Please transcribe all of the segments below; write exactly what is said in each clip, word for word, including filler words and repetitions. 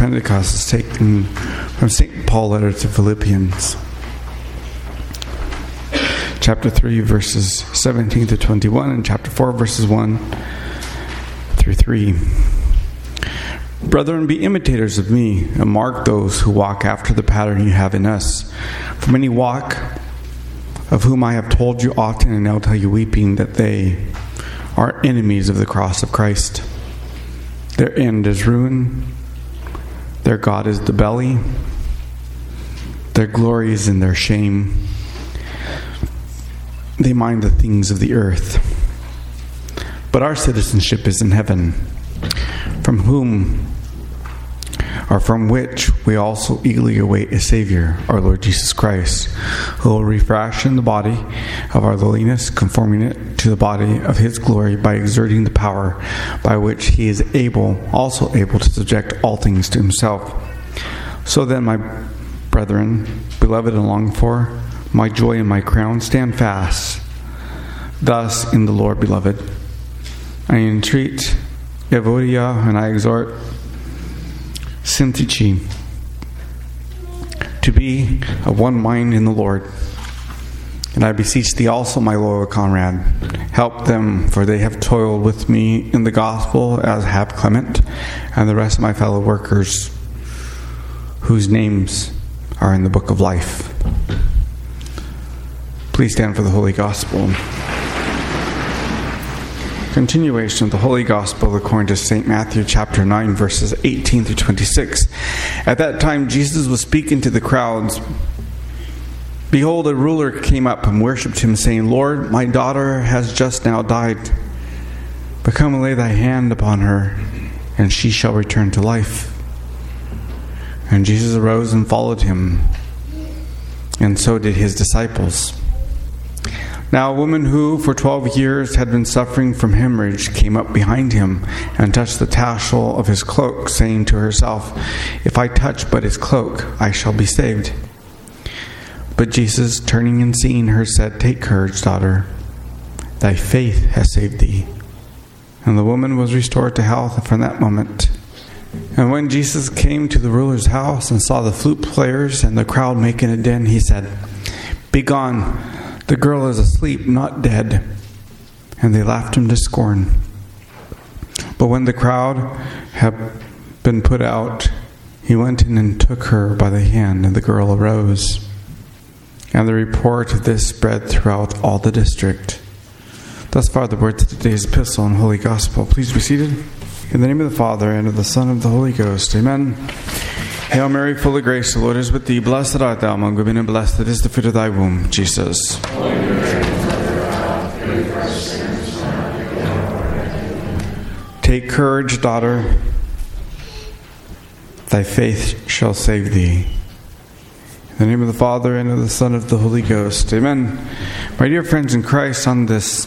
Pentecost is taken from Saint Paul letter to Philippians, chapter three, verses seventeen to twenty-one, and chapter four, verses one through three. Brethren, be imitators of me, and mark those who walk after the pattern you have in us. For many walk, of whom I have told you often, and now tell you weeping, that they are enemies of the cross of Christ. Their end is ruin. Their God is the belly. Their glory is in their shame. They mind the things of the earth. But our citizenship is in heaven, from whom or from which we also eagerly await a Savior, our Lord Jesus Christ, who will refashion the body of our lowliness, conforming it to the body of His glory by exerting the power by which He is able, also able to subject all things to Himself. So then, my brethren, beloved and longed for, my joy and my crown, stand fast. Thus, in the Lord, beloved, I entreat Evodia, and I exhort Syntyche to be of one mind in the Lord. And I beseech thee also, my loyal comrade, help them, for they have toiled with me in the gospel, as have Clement and the rest of my fellow workers, whose names are in the book of life. Please stand for the Holy Gospel. Continuation of the Holy Gospel according to Saint Matthew chapter nine, verses eighteen through twenty-six. At that time Jesus was speaking to the crowds. Behold, a ruler came up and worshipped him, saying, Lord, my daughter has just now died. But come and lay thy hand upon her, and she shall return to life. And Jesus arose and followed him, and so did his disciples. Now a woman who for twelve years had been suffering from hemorrhage came up behind him and touched the tassel of his cloak, saying to herself, If I touch but his cloak, I shall be saved. But Jesus, turning and seeing her, said, Take courage, daughter. Thy faith has saved thee. And the woman was restored to health from that moment. And when Jesus came to the ruler's house and saw the flute players and the crowd making a din, he said, Begone! The girl is asleep, not dead. And they laughed him to scorn. But when the crowd had been put out, he went in and took her by the hand, and the girl arose. And the report of this spread throughout all the district. Thus far the words of today's epistle and Holy Gospel. Please be seated. In the name of the Father, and of the Son, and of the Holy Ghost. Amen. Hail Mary, full of grace, the Lord is with thee. Blessed art thou among women, and blessed is the fruit of thy womb, Jesus. Take courage, daughter. Thy faith shall save thee. In the name of the Father, and of the Son, and of the Holy Ghost. Amen. My dear friends in Christ, on this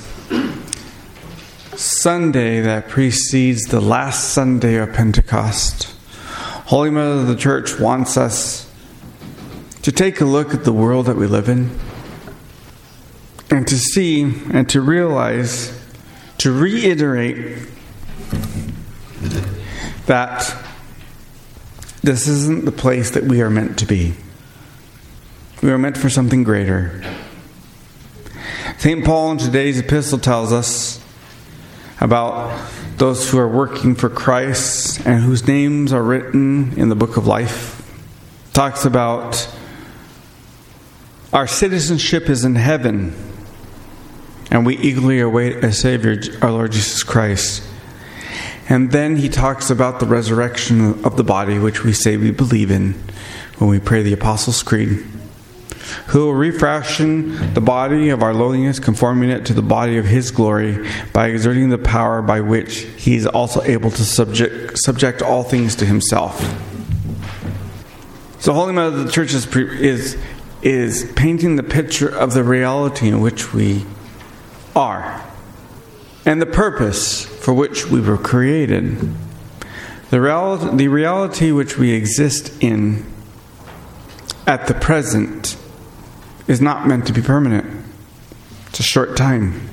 Sunday that precedes the last Sunday of Pentecost, Holy Mother of the Church wants us to take a look at the world that we live in and to see and to realize, to reiterate that this isn't the place that we are meant to be. We are meant for something greater. Saint Paul in today's epistle tells us about those who are working for Christ and whose names are written in the book of life. Talks about our citizenship is in heaven, and we eagerly await a Savior, our Lord Jesus Christ. And then he talks about the resurrection of the body, which we say we believe in when we pray the Apostles' Creed, who will refashion the body of our lowliness, conforming it to the body of His glory by exerting the power by which He is also able to subject, subject all things to Himself. So Holy Mother of the Church is, is, is painting the picture of the reality in which we are and the purpose for which we were created. The reality, the reality which we exist in at the present is not meant to be permanent. It's a short time.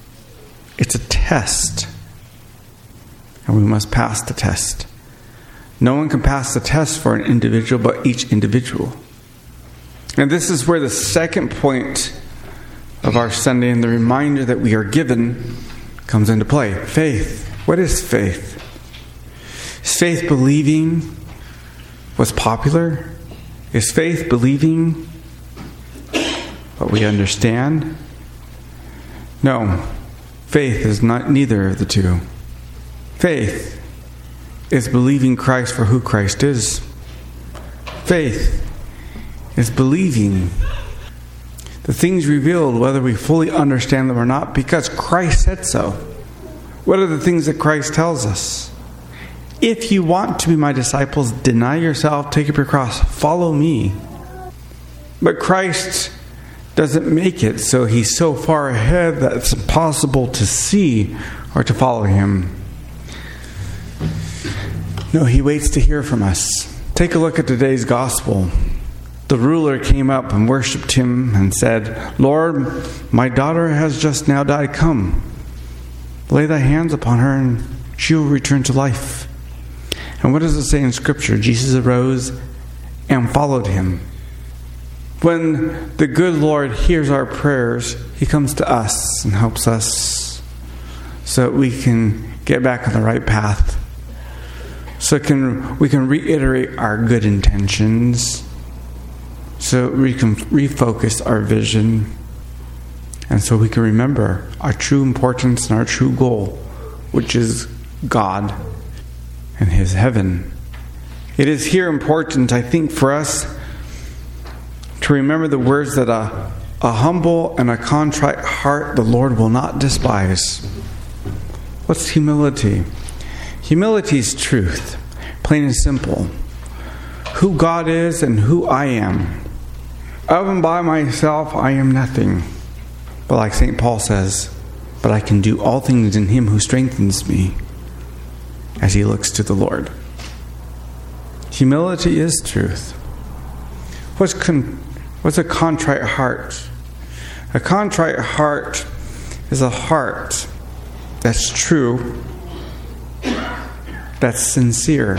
It's a test. And we must pass the test. No one can pass the test for an individual but each individual. And this is where the second point of our Sunday and the reminder that we are given comes into play. Faith. What is faith? Is faith believing what's popular? Is faith believing what we understand? No. Faith is not neither of the two. Faith is believing Christ for who Christ is. Faith is believing the things revealed, whether we fully understand them or not, because Christ said so. What are the things that Christ tells us? If you want to be my disciples, deny yourself, take up your cross, follow me. But Christ doesn't make it so he's so far ahead that it's impossible to see or to follow him. No, he waits to hear from us. Take a look at today's gospel. The ruler came up and worshipped him and said, Lord, my daughter has just now died. Come, lay thy hands upon her and she will return to life. And what does it say in Scripture? Jesus arose and followed him. When the good Lord hears our prayers, he comes to us and helps us so that we can get back on the right path. So can, we can reiterate our good intentions. So we can refocus our vision. And so we can remember our true importance and our true goal, which is God and his heaven. It is here important, I think, for us to remember the words that a, a humble and a contrite heart the Lord will not despise. What's humility? Humility is truth, plain and simple. Who God is and who I am. Of and by myself I am nothing. But like Saint Paul says, but I can do all things in him who strengthens me, as he looks to the Lord. Humility is truth. What's con- what's a contrite heart? A contrite heart is a heart that's true, that's sincere.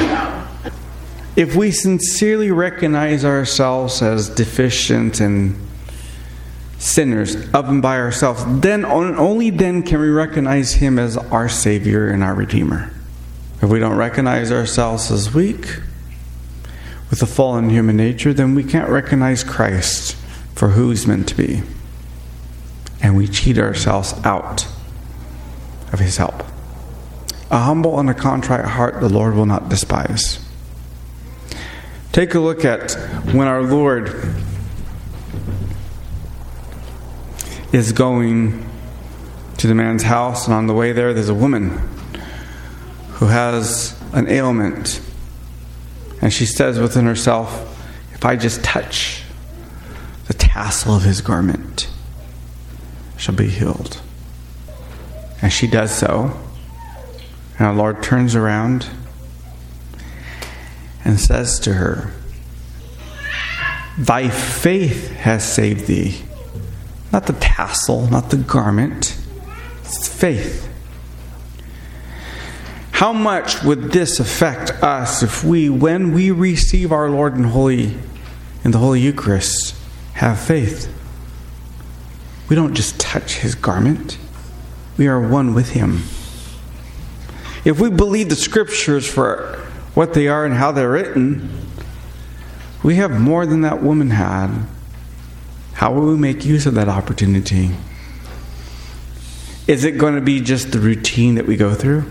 If we sincerely recognize ourselves as deficient and sinners of and by ourselves, then only then can we recognize him as our Savior and our Redeemer. If we don't recognize ourselves as weak, with a fallen human nature, then we can't recognize Christ for who he's meant to be. And we cheat ourselves out of his help. A humble and a contrite heart the Lord will not despise. Take a look at when our Lord is going to the man's house, and on the way there there's a woman who has an ailment. And she says within herself, if I just touch the tassel of his garment, I shall be healed. And she does so. And our Lord turns around and says to her, thy faith has saved thee. Not the tassel, not the garment. It's faith. How much would this affect us if we, when we receive our Lord in Holy, in the Holy Eucharist, have faith? We don't just touch his garment. We are one with him. If we believe the Scriptures for what they are and how they're written, we have more than that woman had. How will we make use of that opportunity? Is it going to be just the routine that we go through?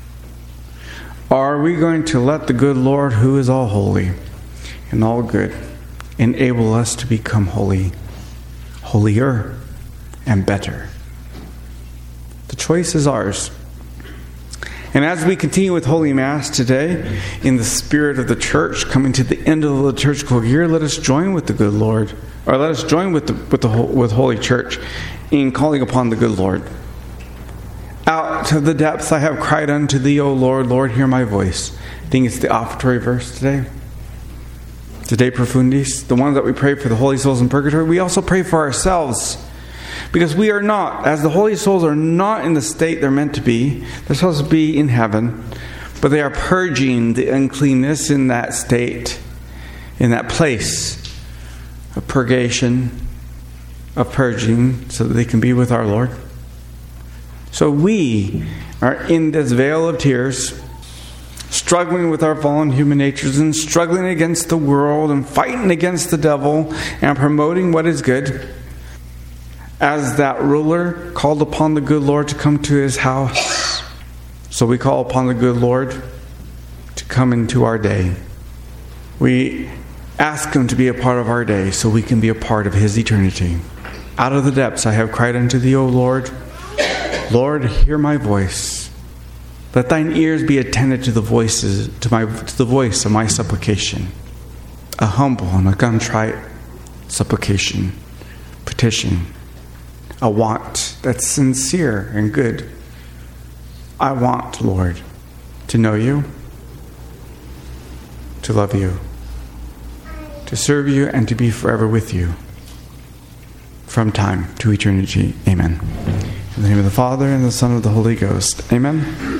Or are we going to let the good Lord, who is all holy and all good, enable us to become holy, holier, and better? The choice is ours. And as we continue with Holy Mass today, in the spirit of the church, coming to the end of the liturgical year, let us join with the good Lord, or let us join with the, with the with Holy Church in calling upon the good Lord. Out of the depths I have cried unto thee, O Lord, Lord, hear my voice. I think it's the offertory verse today. Today, Profundis, the one that we pray for the holy souls in purgatory. We also pray for ourselves. Because we are not, as the holy souls are not in the state they're meant to be, they're supposed to be in heaven. but they are purging the uncleanness in that state, in that place of purgation, of purging, so that they can be with our Lord. So we are in this vale of tears, struggling with our fallen human natures and struggling against the world and fighting against the devil and promoting what is good, as that ruler called upon the good Lord to come to his house. So we call upon the good Lord to come into our day. We ask him to be a part of our day so we can be a part of his eternity. Out of the depths I have cried unto thee, O Lord. Lord, hear my voice. Let thine ears be attentive to the voices, to my to the voice of my supplication. A humble and a contrite supplication, petition, a want that's sincere and good. I want, Lord, to know you, to love you, to serve you, and to be forever with you, from time to eternity. Amen. In the name of the Father, and the Son, and of the Holy Ghost. Amen.